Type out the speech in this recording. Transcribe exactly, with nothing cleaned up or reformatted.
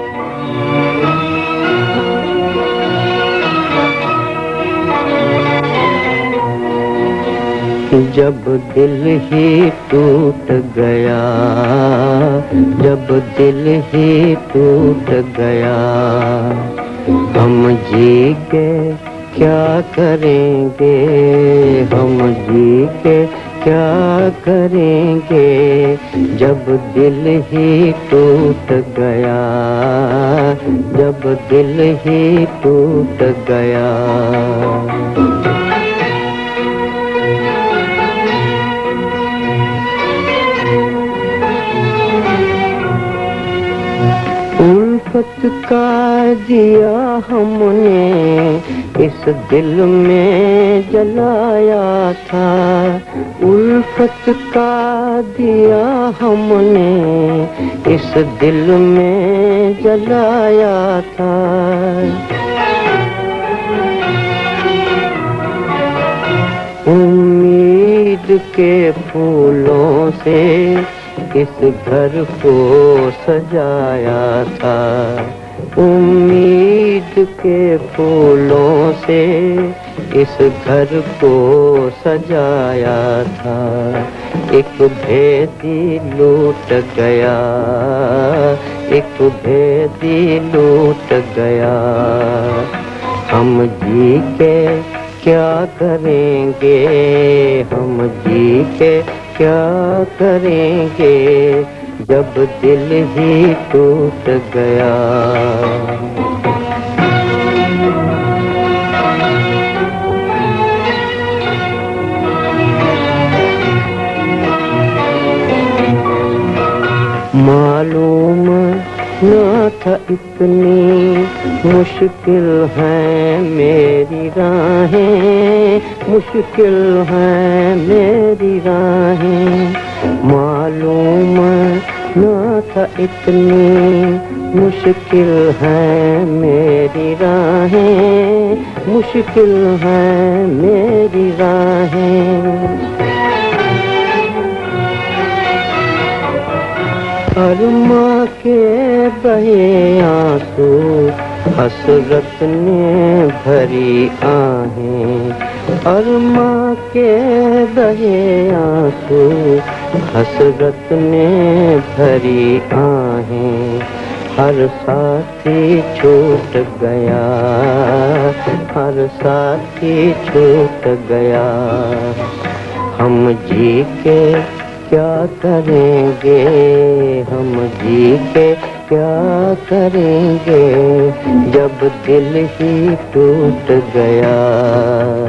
जब दिल ही टूट गया, जब दिल ही टूट गया, हम जी के क्या करेंगे, हम जी के क्या करेंगे। जब दिल ही टूट गया, जब दिल ही टूट गया। उल्फत का दिया हमने इस दिल में जलाया था, उल्फत का दिया हमने इस दिल में जलाया था। उम्मीद के फूलों से इस घर को सजाया था, उम्मीद के फूलों से इस घर को सजाया था। एक भेदी लूट गया, एक भेदी लूट गया। हम जी के क्या करेंगे, हम जी के क्या करेंगे, जब दिल ही टूट गया। मालूम न था इतनी मुश्किल है मेरी राहें, मुश्किल है मेरी राहें। मालूम न था इतनी मुश्किल है मेरी राहें, मुश्किल है मेरी राहें। अरमा के बहे आंसू हसरत ने भरी आहें, अरमा के बहे आंसू हसरत ने भरी आहें। हर साथी छूट गया, हर साथी छूट गया। हम जी के क्या करेंगे, हम जी के क्या करेंगे, जब दिल ही टूट गया।